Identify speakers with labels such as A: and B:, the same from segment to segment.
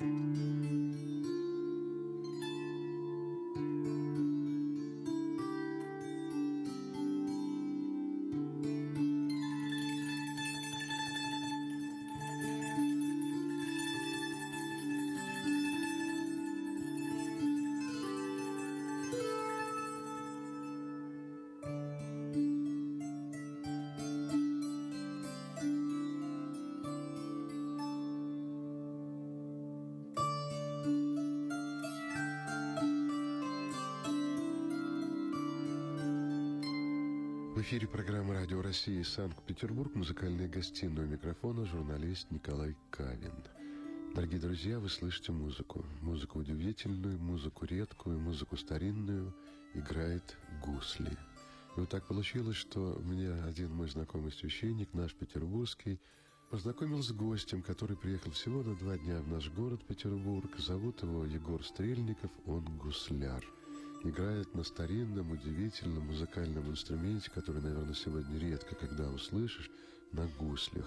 A: В эфире программы «Радио России» Санкт-Петербург. Музыкальная гостиная, у микрофона журналист Николай Кавин. Дорогие друзья, вы слышите музыку. Музыку удивительную, музыку редкую, музыку старинную. Играет гусли. И вот так получилось, что мне один мой знакомый священник, наш петербургский, познакомил с гостем, который приехал всего на 2 дня в наш город Петербург. Зовут его Егор Стрельников, он гусляр. Играет на старинном, удивительном музыкальном инструменте, который, наверное, сегодня редко когда услышишь, на гуслях.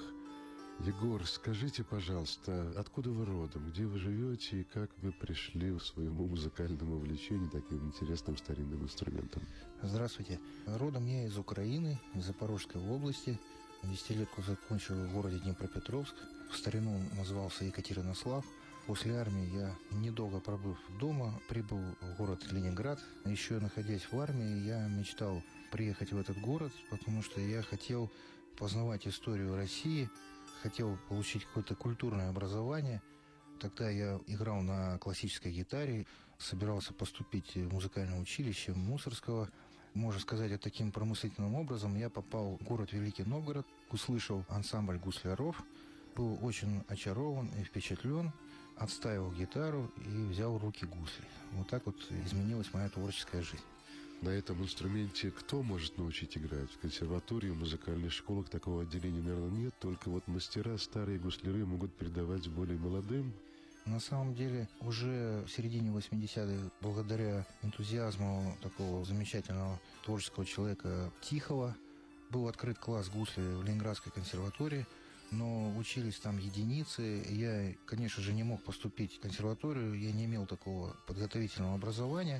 A: Егор, скажите, пожалуйста, откуда вы родом, где вы живете и как вы пришли к своему музыкальному увлечению таким интересным старинным инструментом?
B: Здравствуйте. Родом я из Украины, из Запорожской области. 10-летку закончил в городе Днепропетровск. В старину назывался Екатеринослав. После армии я, недолго пробыв дома, прибыл в город Ленинград. Еще находясь в армии, я мечтал приехать в этот город, потому что я хотел познавать историю России, хотел получить какое-то культурное образование. Тогда я играл на классической гитаре, собирался поступить в музыкальное училище Мусорского. Можно сказать, вот таким промыслительным образом я попал в город Великий Новгород, услышал ансамбль гусляров, был очень очарован и впечатлен, отставил гитару и взял в руки гусли. Вот так вот изменилась моя творческая жизнь.
A: На этом инструменте кто может научить играть? В консерватории, в музыкальных школах такого отделения, наверное, нет. Только вот мастера, старые гусляры могут передавать более молодым.
B: На самом деле, уже в середине 80-х, благодаря энтузиазму такого замечательного творческого человека Тихого, был открыт класс гусли в Ленинградской консерватории, но учились там единицы. Я, конечно же, не мог поступить в консерваторию, я не имел такого подготовительного образования,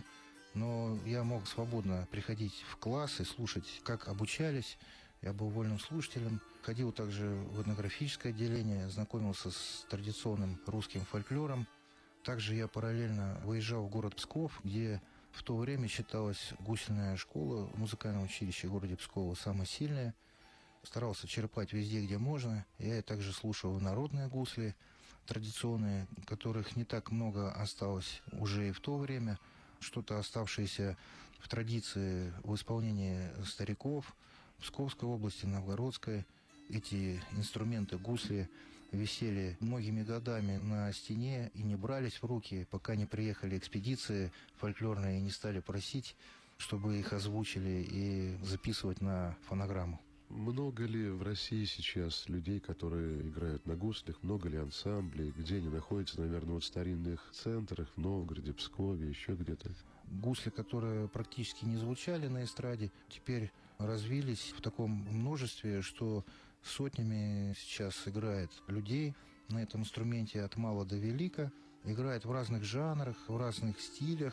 B: но я мог свободно приходить в класс и слушать, как обучались. Я был вольным слушателем. Ходил также в этнографическое отделение, знакомился с традиционным русским фольклором. Также я параллельно выезжал в город Псков, где в то время считалась гусельная школа, музыкальное училище в городе Псково самое сильное. Старался черпать везде, где можно. Я также слушал народные гусли, традиционные, которых не так много осталось уже и в то время. Что-то оставшееся в традиции в исполнении стариков Псковской области, Новгородской. Эти инструменты, гусли, висели многими годами на стене и не брались в руки, пока не приехали экспедиции фольклорные и не стали просить, чтобы их озвучили и записывать на фонограмму.
A: Много ли в России сейчас людей, которые играют на гуслях? Много ли ансамблей? Где они находятся, наверное, в старинных центрах, в Новгороде, Пскове, еще где-то?
B: Гусли, которые практически не звучали на эстраде, теперь развились в таком множестве, что сотнями сейчас играет людей на этом инструменте от мала до велика. Играет в разных жанрах, в разных стилях.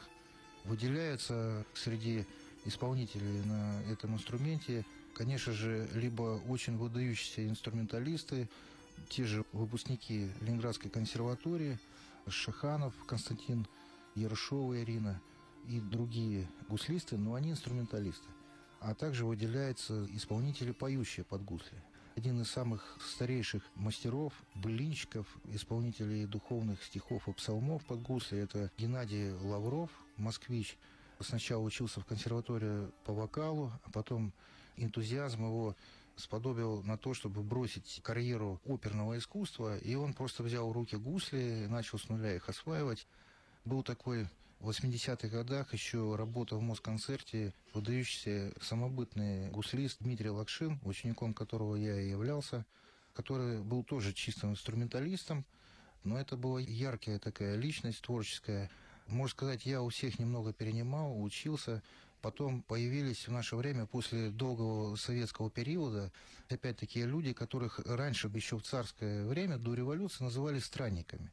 B: Выделяется среди исполнителей на этом инструменте, конечно же, либо очень выдающиеся инструменталисты, те же выпускники Ленинградской консерватории, Шаханов Константин, Ершова Ирина и другие гуслисты, но они инструменталисты. А также выделяются исполнители, поющие под гусли. Один из самых старейших мастеров, былинщиков, исполнителей духовных стихов и псалмов под гусли – это Геннадий Лавров, москвич. Сначала учился в консерватории по вокалу, а потом энтузиазм его сподобил на то, чтобы бросить карьеру оперного искусства, и он просто взял в руки гусли, начал с нуля их осваивать. Был такой в 80-х годах, еще работал в Москонцерте, выдающийся самобытный гуслист Дмитрий Лакшин, учеником которого я и являлся, который был тоже чистым инструменталистом, но это была яркая такая личность творческая. Можно сказать, я у всех немного перенимал, учился. Потом появились в наше время, после долгого советского периода, опять такие люди, которых раньше, еще в царское время, до революции, называли странниками.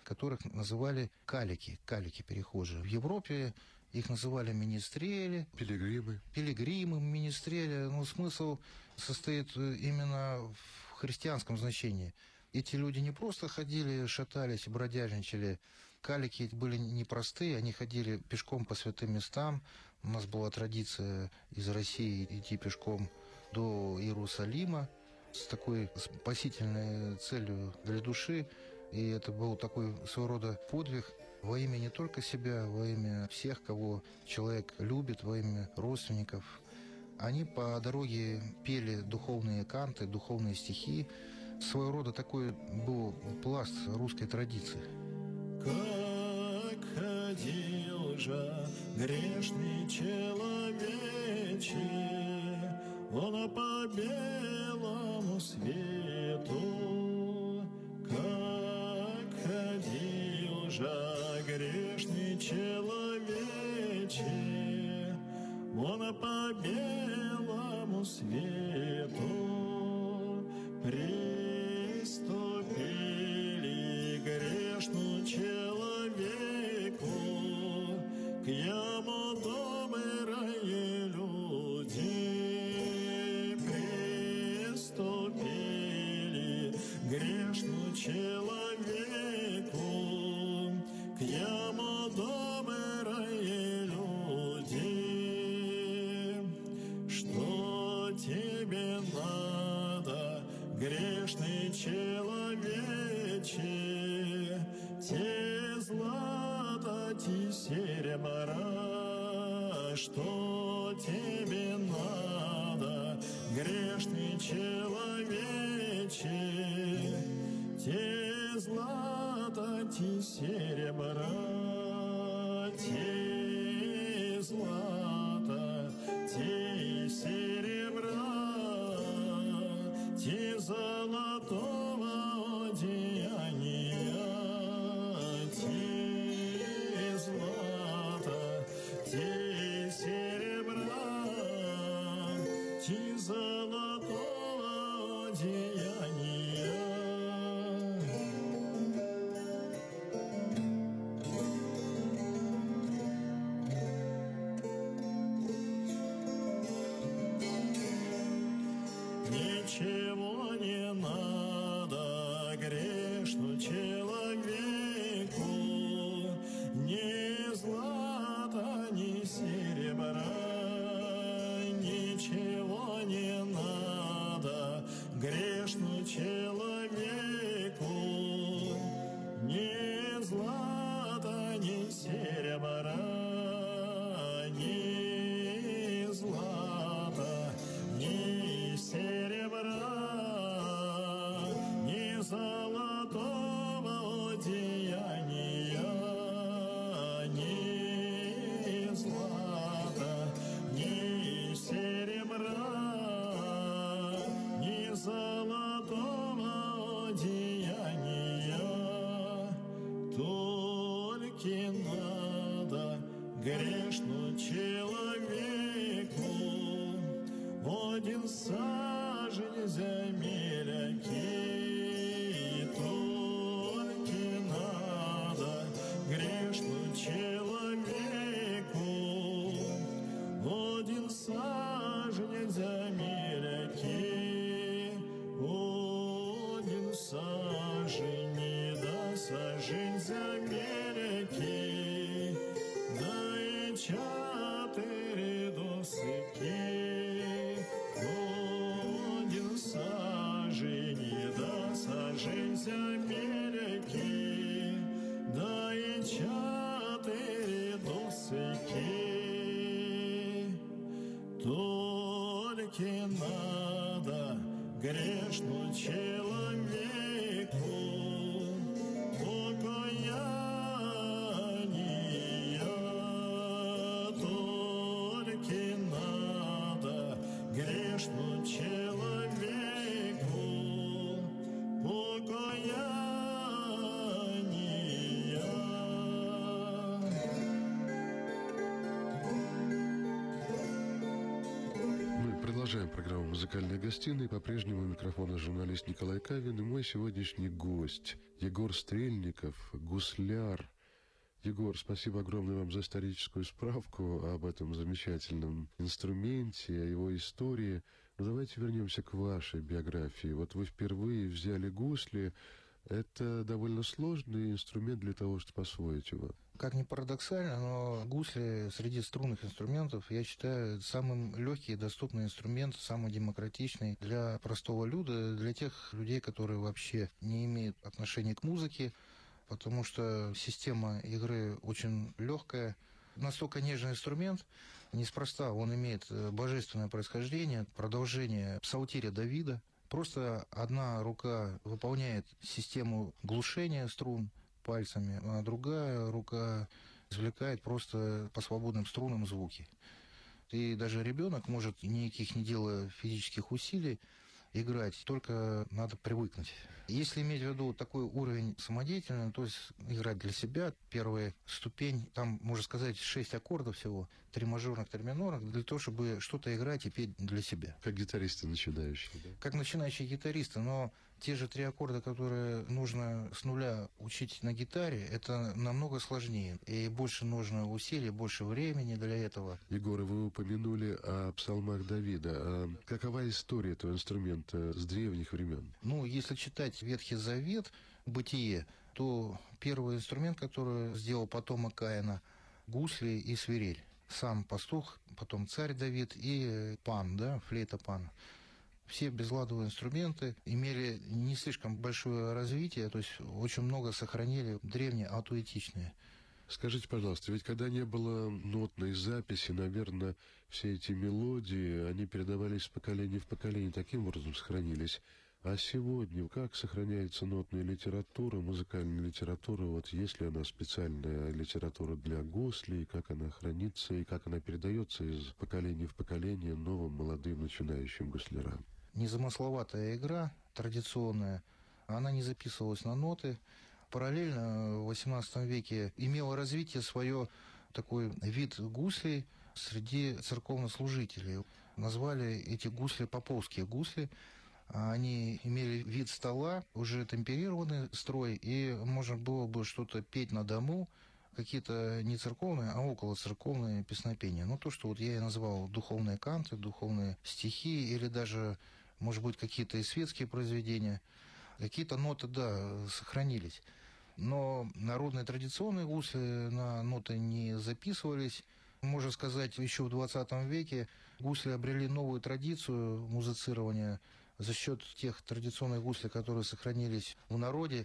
B: которых называли калики перехожие. В Европе их называли министрели. Пилигримы, министрели. Но смысл состоит именно в христианском значении. Эти люди не просто ходили, шатались, бродяжничали. Калики были непростые, они ходили пешком по святым местам. У нас была традиция из России идти пешком до Иерусалима с такой спасительной целью для души. И это был такой своего рода подвиг во имя не только себя, во имя всех, кого человек любит, во имя родственников. Они по дороге пели духовные канты, духовные стихи. Своего рода такой был пласт русской традиции.
C: Как ходил же грешный человече, он по белому свету. Как ходил же грешный человече, он по белому свету. Приступили грешному человеку, к яму добрые люди. Приступили грешному человеку, к яму добрые люди. Что тебе надо, грешный человече? Те злато, те серебра. Что тебе надо, грешный человече? Те злато, те серебра. Те злато, те серебра. Те золотого одеяния. Те злата, те серебра. Те золотого одеяния. Ничего не надо грешному человеку, ни злата, ни серебра. Ничего не надо грешному человеку, ни злата, ни серебра. Ни злата, ни серебра, ни золотого одеяния. Ни злата, ни серебра, ни золотого одеяния. Только надо грешному человеку один сажень земляки. Только надо грешному человеку один сажень земляки. Один сажень, да сажень земляки, да и 4 досыки. Один сажень, да сажень земляки, да и 4 досыки. Только надо грешному человеку покаяние. Только надо грешному человеку покаяние.
A: Продолжаем программу «Музыкальная гостиная». По-прежнему у микрофона журналист Николай Кавин и мой сегодняшний гость Егор Стрельников, гусляр. Егор, спасибо огромное вам за историческую справку об этом замечательном инструменте, о его истории. Но давайте вернемся к вашей биографии. Вот вы впервые взяли гусли. Это довольно сложный инструмент для того, чтобы освоить его.
B: Как ни парадоксально, но гусли среди струнных инструментов, я считаю, самым легкий и доступный инструмент, самый демократичный для простого люда, для тех людей, которые вообще не имеют отношения к музыке, потому что система игры очень легкая. Настолько нежный инструмент, неспроста он имеет божественное происхождение, продолжение псалтиря Давида. Просто одна рука выполняет систему глушения струн пальцами, а другая рука извлекает просто по свободным струнам звуки. И даже ребенок может, никаких не делая физических усилий, играть, только надо привыкнуть. Если иметь в виду такой уровень самодеятельный, то есть играть для себя, первая ступень, там, можно сказать, 6 аккордов всего, 3 мажорных, 3 минорных, для того, чтобы что-то играть и петь для себя.
A: Как гитаристы начинающие, да?
B: Как начинающие гитаристы, но те же 3 аккорда, которые нужно с нуля учить на гитаре, это намного сложнее. И больше нужно усилий, больше времени для этого.
A: Егор, вы упомянули о псалмах Давида. А какова история этого инструмента с древних времен?
B: Ну, если читать Ветхий Завет, Бытие, то первый инструмент, который сделал потомок Каина, гусли и свирель. Сам пастух, потом царь Давид и пан, да, флейта пан. Все безладовые инструменты имели не слишком большое развитие, то есть очень много сохранили древние аутоэтичные.
A: Скажите, пожалуйста, ведь когда не было нотной записи, наверное, все эти мелодии, они передавались с поколения в поколение, таким образом сохранились. А сегодня как сохраняется нотная литература, музыкальная литература? Вот есть ли она специальная литература для гуслей, как она хранится и как она передается из поколения в поколение новым молодым начинающим гуслярам?
B: Незамысловатая игра, традиционная, она не записывалась на ноты. Параллельно в XVIII веке имело развитие свое такой вид гуслей среди церковнослужителей. Назвали эти гусли поповские гусли. Они имели вид стола, уже темперированный строй, и можно было бы что-то петь на дому, какие-то не церковные, а около церковные песнопения. Ну, то, что вот я и назвал духовные канты, духовные стихи, или даже, может быть, какие-то и светские произведения. Какие-то ноты, да, сохранились. Но народные традиционные гусли на ноты не записывались. Можно сказать, еще в 20 веке гусли обрели новую традицию музицирования за счет тех традиционных гуслей, которые сохранились в народе.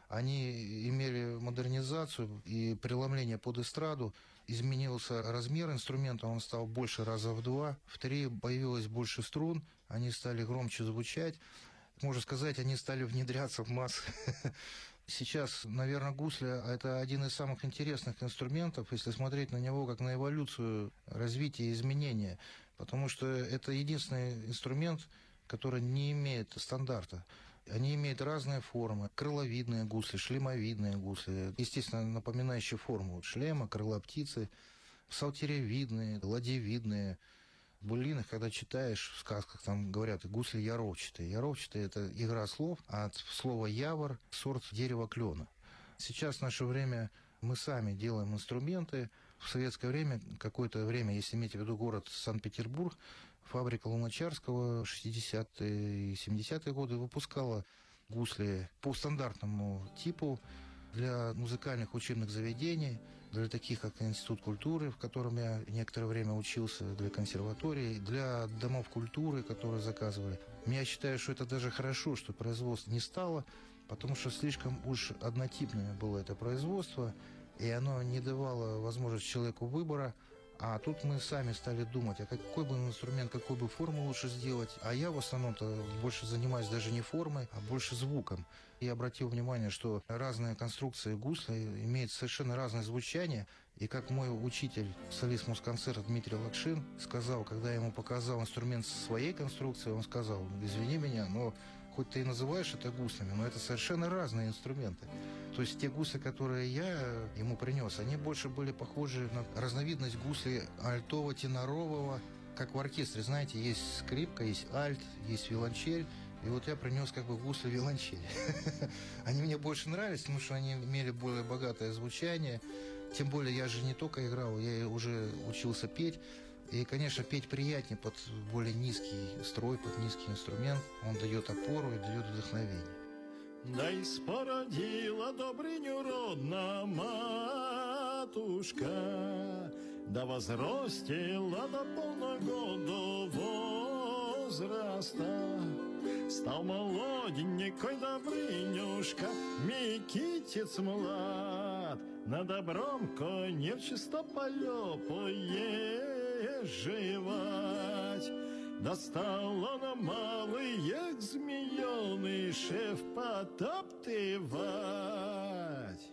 B: Они имели модернизацию и преломление под эстраду. Изменился размер инструмента, он стал больше раза в 2, в 3, появилось больше струн, они стали громче звучать. Можно сказать, они стали внедряться в массы. Сейчас, наверное, гусля – это один из самых интересных инструментов, если смотреть на него как на эволюцию развития и изменения. Потому что это единственный инструмент, который не имеет стандарта. Они имеют разные формы. Крыловидные гусли, шлемовидные гусли, естественно, напоминающие форму шлема, крыла птицы, псалтиревидные, ладьевидные. В былинах, когда читаешь, в сказках там говорят гусли яровчатые. Яровчатые – это игра слов, от слова явор – сорт дерева клена. Сейчас в наше время мы сами делаем инструменты. В советское время, какое-то время, если иметь в виду город Санкт-Петербург, фабрика Луначарского 60-е и 70-е годы выпускала гусли по стандартному типу для музыкальных учебных заведений, для таких, как Институт культуры, в котором я некоторое время учился, для консерватории, для домов культуры, которые заказывали. Я считаю, что это даже хорошо, что производство не стало, потому что слишком уж однотипное было это производство, и оно не давало возможность человеку выбора. А тут мы сами стали думать, а какой бы инструмент, какую бы форму лучше сделать. А я в основном-то больше занимаюсь даже не формой, а больше звуком. Я обратил внимание, что разные конструкции гусла имеют совершенно разное звучание. И как мой учитель, солист мусконцерта Дмитрий Лакшин, сказал, когда я ему показал инструмент своей конструкции, он сказал: извини меня, но хоть ты и называешь это гуслями, но это совершенно разные инструменты. То есть те гусли, которые я ему принес, они больше были похожи на разновидность гуслей альтово-тенорового как в оркестре, знаете, есть скрипка, есть альт, есть виолончель. И вот я принес как бы гусли виолончель. Они мне больше нравились, потому что они имели более богатое звучание. Тем более я же не только играл, я уже учился петь. И, конечно, петь приятнее под более низкий строй, под низкий инструмент. Он дает опору и дает вдохновение.
C: Да и спородила добрыню родна матушка, да возростила до полного года возраста. Стал молоденькой Добрынюшка, Микитец млад, на добром коне в чистополе поезживать. Достал он малых змеёнышев потоптывать.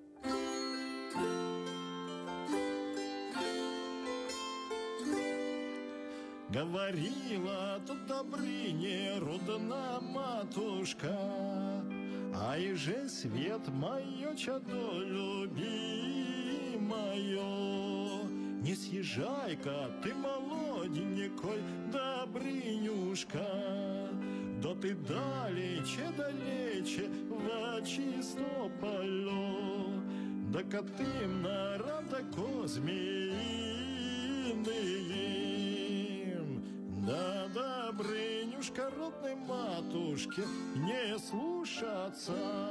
C: Говорила тут Добрыне родна матушка, ай же свет мое чадо любимое, не съезжай-ка ты, молоденькой Добрынюшка, да ты далече в чистополе, да котым на рада козминым, да Добрынюшка родной матушке не слушаться.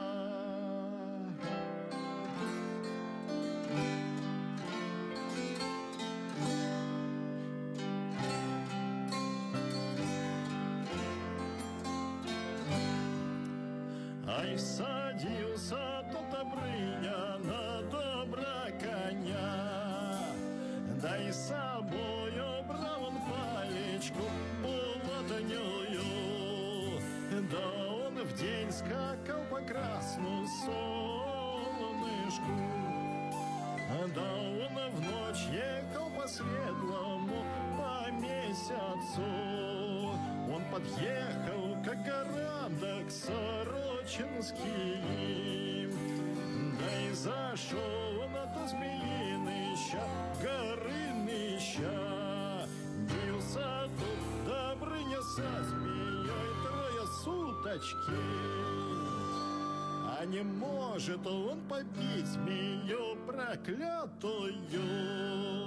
C: Ай, садился тот Добрыня на добра коня, да и с собою брал он палечку булатнёю, да он в день скакал по красному солнышку, да он в ночь ехал по светлому по месяцу. Он подъехал к горам, да к Сорочинским, да и зашел он от Змеинища, Горынища. Бился тут Добрыня со змеей 3 суточки, а не может он побить змею проклятую.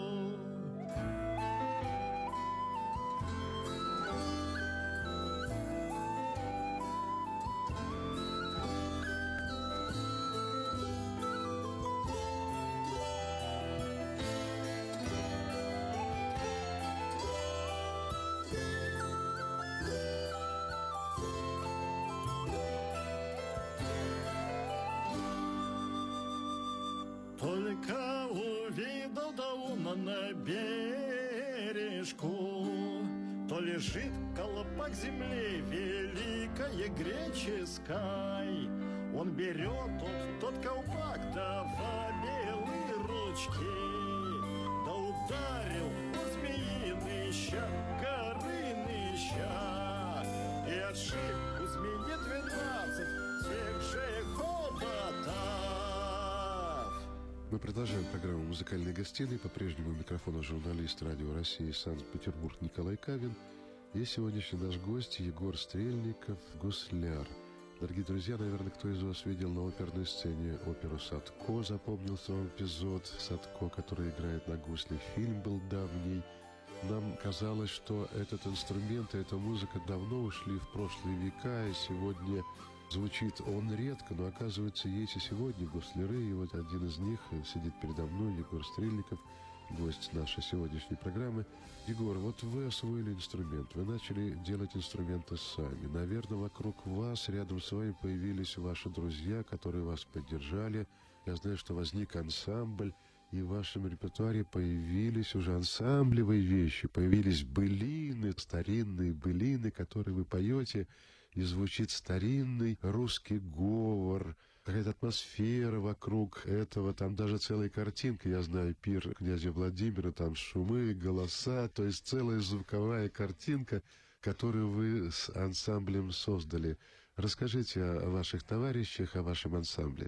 C: Только увидел да он на бережку, то лежит колпак земли великой греческой. Он берет тот колпак, да в белые ручки, да ударил по змеинища, Горынища, и отшиб у змеи 12 тех же хоботов.
A: Мы продолжаем программу «Музыкальной гостиной». По-прежнему у микрофона журналист Радио России Санкт-Петербург Николай Кавин. И сегодняшний наш гость Егор Стрельников, гусляр. Дорогие друзья, наверное, кто из вас видел на оперной сцене оперу «Садко», запомнился вам эпизод «Садко», который играет на гусле. Фильм был давний. Нам казалось, что этот инструмент и эта музыка давно ушли в прошлые века, и сегодня звучит он редко, но оказывается, есть и сегодня гусляры, и вот один из них сидит передо мной, Егор Стрельников, гость нашей сегодняшней программы. Егор, вот вы освоили инструмент, вы начали делать инструменты сами. Наверное, вокруг вас, рядом с вами появились ваши друзья, которые вас поддержали. Я знаю, что возник ансамбль, и в вашем репертуаре появились уже ансамблевые вещи, появились былины, старинные былины, которые вы поете, и звучит старинный русский говор, какая-то атмосфера вокруг этого, там даже целая картинка, я знаю, пир князя Владимира, там шумы, голоса, то есть целая звуковая картинка, которую вы с ансамблем создали. Расскажите о ваших товарищах, о вашем ансамбле.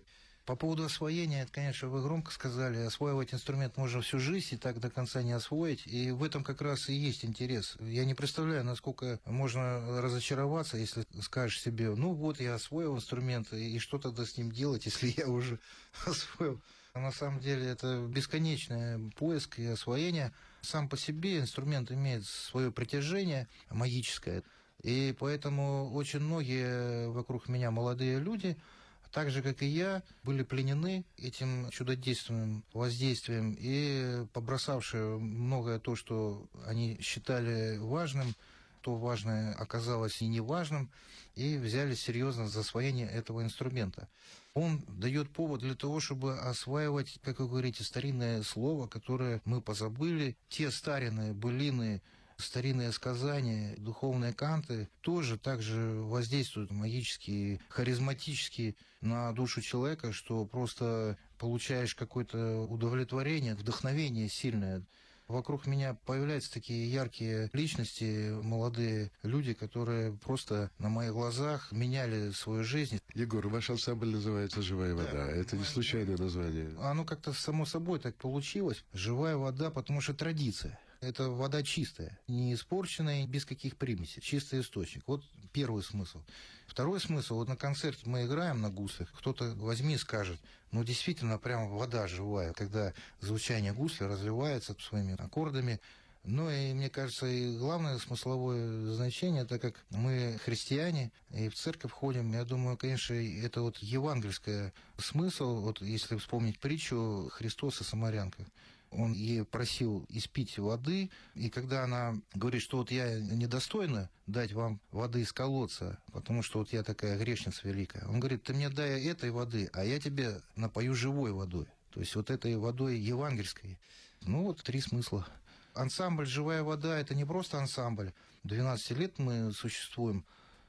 B: По поводу освоения, это, конечно, вы громко сказали, осваивать инструмент можно всю жизнь и так до конца не освоить, и в этом как раз и есть интерес. Я не представляю, насколько можно разочароваться, если скажешь себе, ну вот я освоил инструмент, и что тогда с ним делать, если я уже освоил. А на самом деле это бесконечный поиск и освоение. Сам по себе инструмент имеет свое притяжение магическое, и поэтому очень многие вокруг меня молодые люди, так же, как и я, были пленены этим чудодейственным воздействием и побросавшие многое то, что они считали важным, то важное оказалось и неважным, и взялись серьезно за освоение этого инструмента. Он дает повод для того, чтобы осваивать, как вы говорите, старинное слово, которое мы позабыли, те старинные, былины, старинные сказания, духовные канты тоже также воздействуют магически, харизматически на душу человека, что просто получаешь какое-то удовлетворение, вдохновение сильное. Вокруг меня появляются такие яркие личности, молодые люди, которые просто на моих глазах меняли свою жизнь.
A: Егор, ваш ансамбль называется «Живая вода». Это не случайное название.
B: Оно как-то само собой так получилось. «Живая вода», потому что традиция. Это вода чистая, не испорченная, без каких примесей. Чистый источник. Вот первый смысл. Второй смысл. Вот на концерте мы играем на гуслях. Кто-то возьми и скажет, ну действительно прям вода живая, когда звучание гусля разливается своими аккордами. Ну и мне кажется, и главное смысловое значение, так как мы христиане и в церковь ходим, я думаю, конечно, это вот евангельский смысл. Вот если вспомнить притчу «Христос и самарянка». Он ей просил испить воды, и когда она говорит, что вот я недостойна дать вам воды из колодца, потому что вот я такая грешница великая, он говорит, ты мне дай этой воды, а я тебе напою живой водой, то есть вот этой водой евангельской. Ну вот три смысла. Ансамбль «Живая вода» — это не просто ансамбль. 12 лет мы существуем.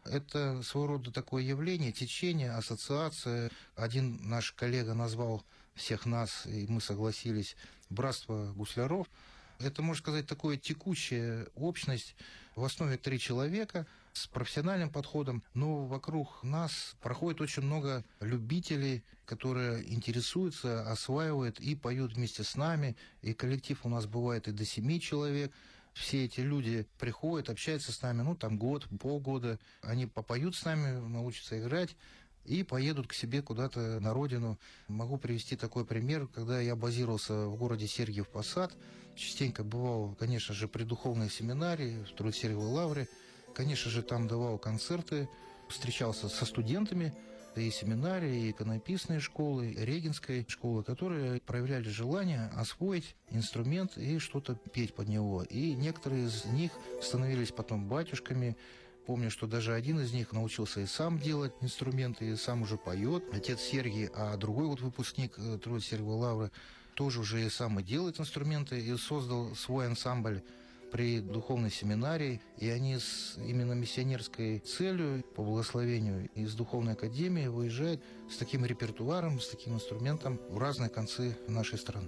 B: Это своего рода такое явление, течение, ассоциация. Один наш коллега назвал всех нас, и мы согласились, «Братство гусляров». Это, можно сказать, такое текущая общность. В основе 3 человека с профессиональным подходом, но вокруг нас проходит очень много любителей, которые интересуются, осваивают и поют вместе с нами. И коллектив у нас бывает и до 7 человек. Все эти люди приходят, общаются с нами, ну, там год, полгода. Они попоют с нами, научатся играть и поедут к себе куда-то на родину. Могу привести такой пример. Когда я базировался в городе Сергиев Посад, частенько бывал, конечно же, при духовной семинарии в Труд-Сергиевой Лавре. Конечно же, там давал концерты, встречался со студентами и семинарии, и иконописной школы, и регенской школы, которые проявляли желание освоить инструмент и что-то петь под него. И некоторые из них становились потом батюшками. Помню, что даже один из них научился и сам делать инструменты, и сам уже поет, отец Сергий, а другой вот выпускник Труд-Сергиевой Лавры тоже уже и сам и делает инструменты, и создал свой ансамбль при духовной семинарии, и они с именно миссионерской целью, по благословению из духовной академии, выезжают с таким репертуаром, с таким инструментом в разные концы нашей страны.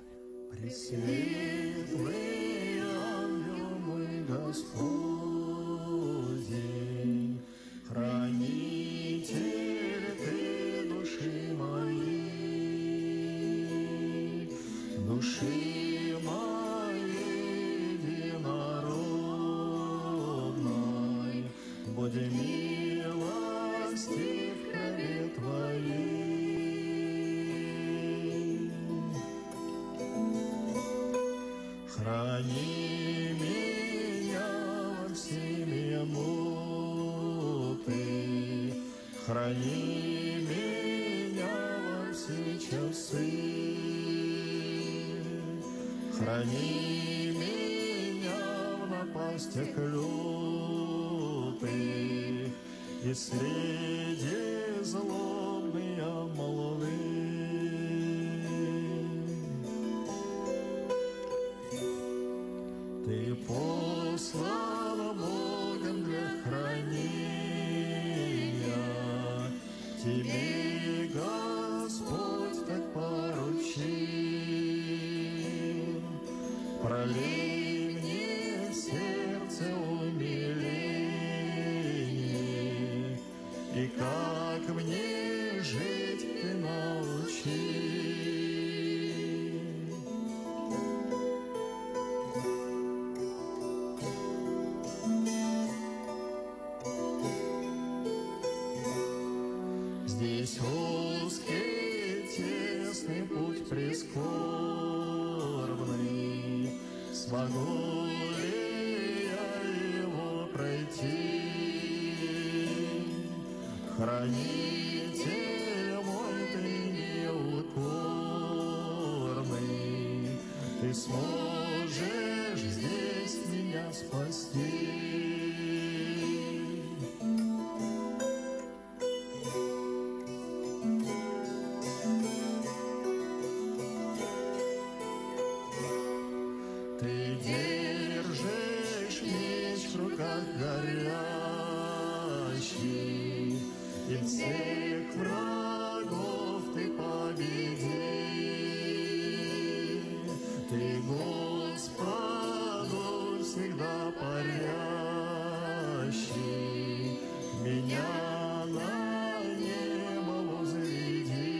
C: Пресветлый ангел мой Господь, хранитель ты души моей, души моей единородной, будь милостив к вере твоей. Храни меня во всеми муты, храни меня во все часы, храни меня в напастях лютых и среди злобной молвы. Ты послан Богом для хранения, тебе Господь так поручил. Пролей мне в сердце умиление, и как мне жить ты научил. небесный путь прискорбный, смогу ли я его пройти? Хранитель мой, ты неукорный, ты сможешь здесь меня спасти. Ты держишь меч в руках горящий, и всех врагов ты победи. Ты Господу всегда парящий, меня на небо возведи.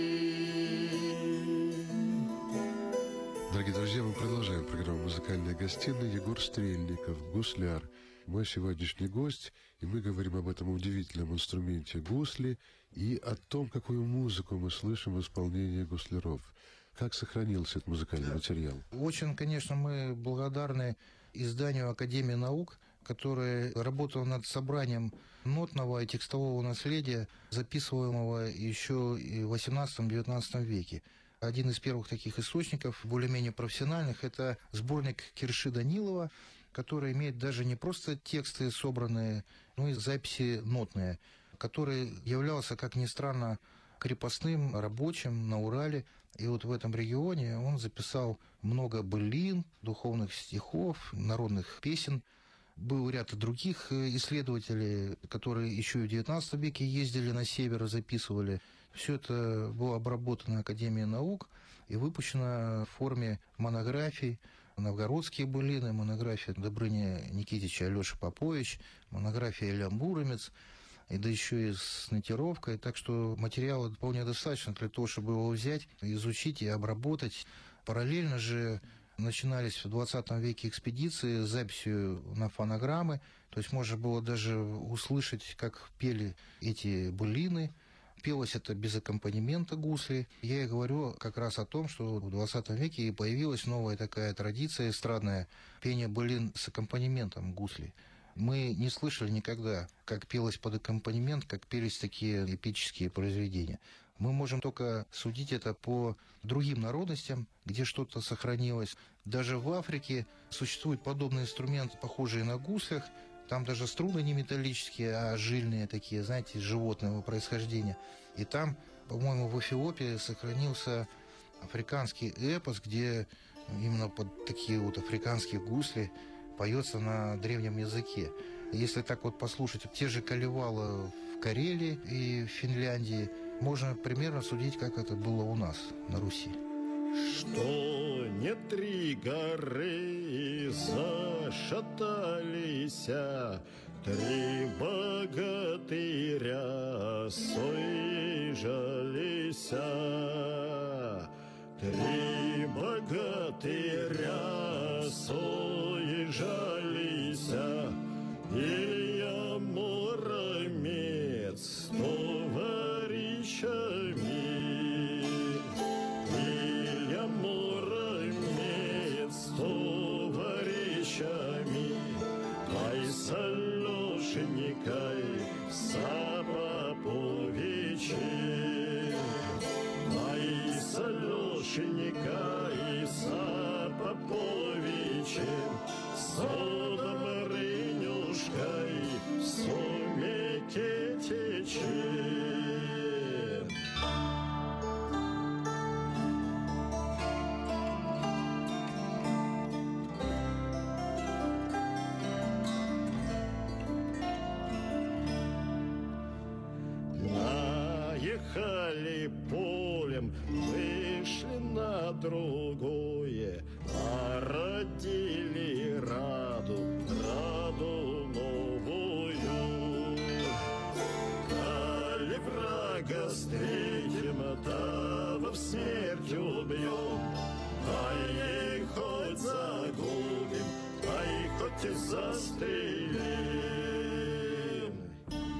A: Дорогие друзья, мы продолжаем программу «Музыкальная гостиная». Егор Стрельников, гусляр, мой сегодняшний гость, и мы говорим об этом удивительном инструменте гусли и о том, какую музыку мы слышим в исполнении гусляров. Как сохранился этот музыкальный материал?
B: Очень, конечно, мы благодарны изданию Академии наук, которое работало над собранием нотного и текстового наследия, записываемого еще и в XVIII-XIX веке. Один из первых таких источников, более-менее профессиональных, это сборник Кирши Данилова, который имеет даже не просто тексты собранные, но и записи нотные, который являлся, как ни странно, крепостным рабочим на Урале. И вот в этом регионе он записал много былин, духовных стихов, народных песен. Был ряд других исследователей, которые еще и в XIX веке ездили на север и записывали. Все это было обработано Академией наук и выпущено в форме монографий. Новгородские былины, монография Добрыня Никитича Алёша Попович, монография Илья Муромец, и да еще и с нотировкой. Так что материала вполне достаточно для того, чтобы его взять, изучить и обработать. Параллельно же начинались в 20 веке экспедиции с записью на фонограммы. То есть можно было даже услышать, как пели эти былины. Пелось это без аккомпанемента гусли. Я и говорю как раз о том, что в 20 веке и появилась новая такая традиция эстрадная – пение былин с аккомпанементом гусли. Мы не слышали никогда, как пелось под аккомпанемент, как пелись такие эпические произведения. Мы можем только судить это по другим народностям, где что-то сохранилось. Даже в Африке существует подобный инструмент, похожий на гуслях. Там даже струны не металлические, а жильные такие, знаете, животного происхождения. И там, по-моему, в Эфиопии сохранился африканский эпос, где именно под такие вот африканские гусли поется на древнем языке. Если так вот послушать те же калевалы в Карелии и в Финляндии, можно примерно судить, как это было у нас на Руси.
C: Что не три горы зашатались, три богатыря сойжались, три богатыря сойжались, Илья Муромец с товарищами. Илья Муромец с товарищами, ай с Алешенькой, с Поповичем, ай с Алешенькой, с Поповичем, с Добрынюшкой, с Микитичем. Наехали полем, вышли на другое, а родили раду новую. Коли врага встретим, того в смерть убьем, ай хоть загубим, ай хоть и застрелим.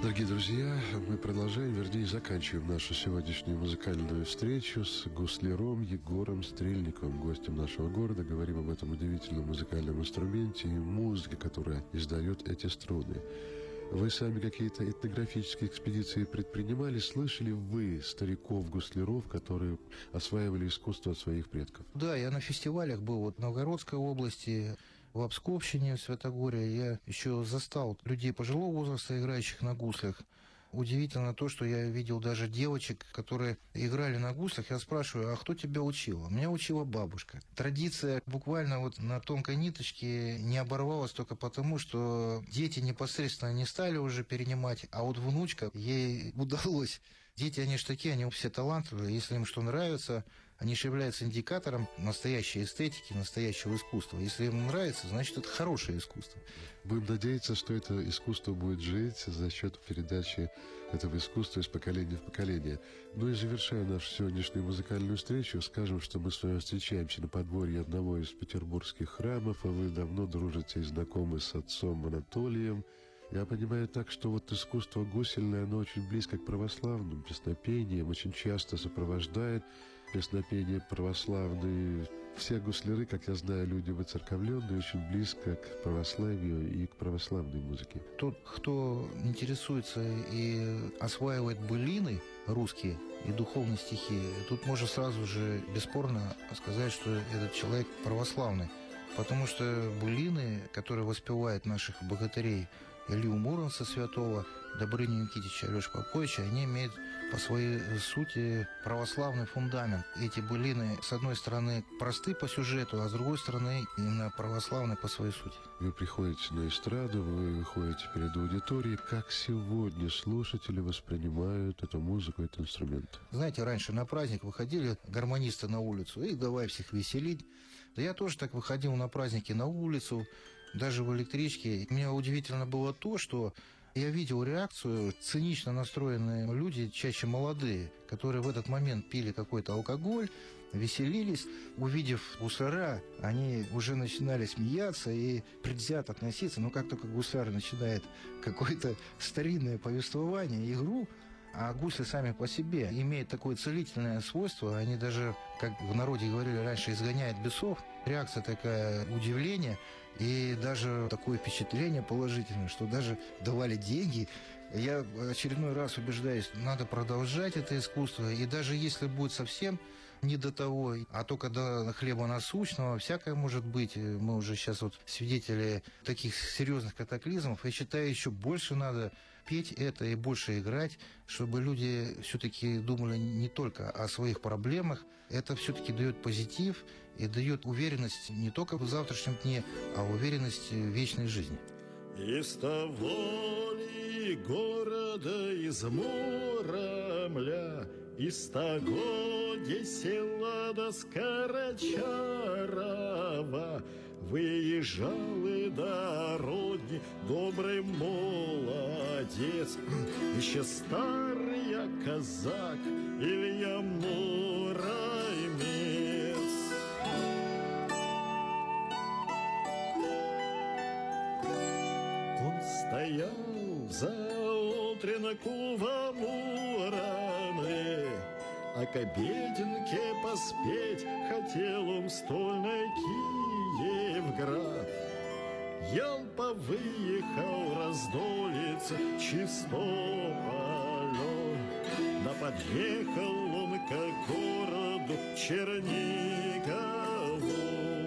A: Дорогие друзья, мы продолжаем, вернее, заканчиваем нашу сегодняшнюю музыкальную встречу с гусляром Егором Стрельниковым, гостем нашего города. Говорим об этом удивительном музыкальном инструменте и музыке, которая издает эти струны. Вы сами какие-то этнографические экспедиции предпринимали? Слышали вы стариков-гусляров, которые осваивали искусство от своих предков?
B: Да, я на фестивалях был вот в Новгородской области, в Обсковщине, в Святогоре. Я еще застал людей пожилого возраста, играющих на гуслях. Удивительно то, что я видел даже девочек, которые играли на гуслях. Я спрашиваю, а кто тебя учил? Меня учила бабушка. Традиция буквально вот на тонкой ниточке не оборвалась только потому, что дети непосредственно не стали уже перенимать, а вот внучка, ей удалось. Дети, они же такие, они все талантливые. Если им что нравится, они же являются индикатором настоящей эстетики, настоящего искусства. Если им нравится, значит, это хорошее искусство.
A: Будем надеяться, что это искусство будет жить за счет передачи этого искусства из поколения в поколение. Ну и завершая нашу сегодняшнюю музыкальную встречу, скажем, что мы с вами встречаемся на подворье одного из петербургских храмов, а вы давно дружите и знакомы с отцом Анатолием. Я понимаю так, что вот искусство гусельное, оно очень близко к православным песнопениям, очень часто сопровождает песнопения православные. Все гусляры, как я знаю, люди выцерковленные, очень близко к православию и к православной музыке.
B: Тот, кто интересуется и осваивает былины русские и духовные стихи, тут можно сразу же бесспорно сказать, что этот человек православный. Потому что былины, которые воспевают наших богатырей, Илью Муромца святого, Добрыню Никитича, Алешу Поповича, они имеют по своей сути православный фундамент. Эти былины, с одной стороны, просты по сюжету, а с другой стороны, именно православны по своей сути.
A: Вы приходите на эстраду, вы выходите перед аудиторией. Как сегодня слушатели воспринимают эту музыку, этот инструмент?
B: Знаете, раньше на праздник выходили гармонисты на улицу и давай всех веселить. Да я тоже так выходил на праздники на улицу, даже в электричке. Мне удивительно было то, что я видел реакцию, цинично настроенные люди, чаще молодые, которые в этот момент пили какой-то алкоголь, веселились. Увидев гусара, они уже начинали смеяться и предвзято относиться. Но как только гусар начинает какое-то старинное повествование, игру, а гусли сами по себе имеют такое целительное свойство, они даже, как в народе говорили раньше, изгоняют бесов. Реакция такая, удивление и даже такое впечатление положительное, что даже давали деньги. Я очередной раз убеждаюсь, надо продолжать это искусство, и даже если будет совсем не до того, а только до хлеба насущного, всякое может быть. Мы уже сейчас вот свидетели таких серьезных катаклизмов. Я считаю, еще больше надо петь это и больше играть, чтобы люди все-таки думали не только о своих проблемах. Это все-таки дает позитив и дает уверенность не только в завтрашнем дне, а уверенность в вечной жизни.
C: Из того ли города, из Муромля, из того, где села до Скорочарова, выезжал и до родни добрый молодец, еще старый казак Илья Муромец. Он стоял заотренку во Муромле, а к обеденке поспеть хотел он стольный Киевград. Ялпа выехал раздолиться Чистополю, да подъехал он к городу Чернигову.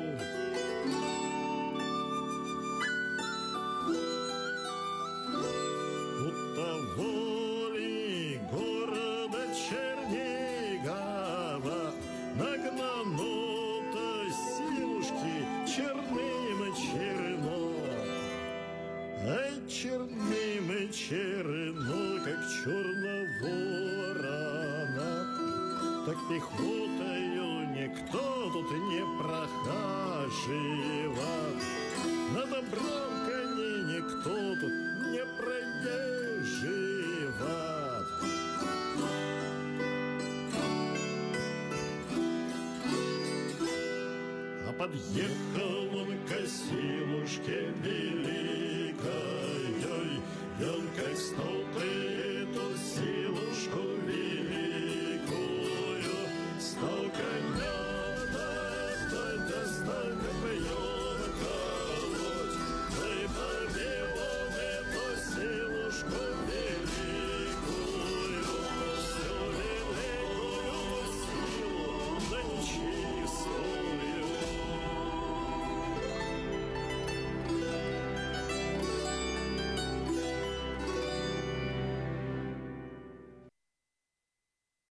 C: У того ли города Чернигова нагнано-то силушки черным черно, ай, черным черно, как черного ворона. Так пехотою никто тут не прохаживает, на добром коне никто тут не проезживает. А подъехал он к силушке великой, и он как стол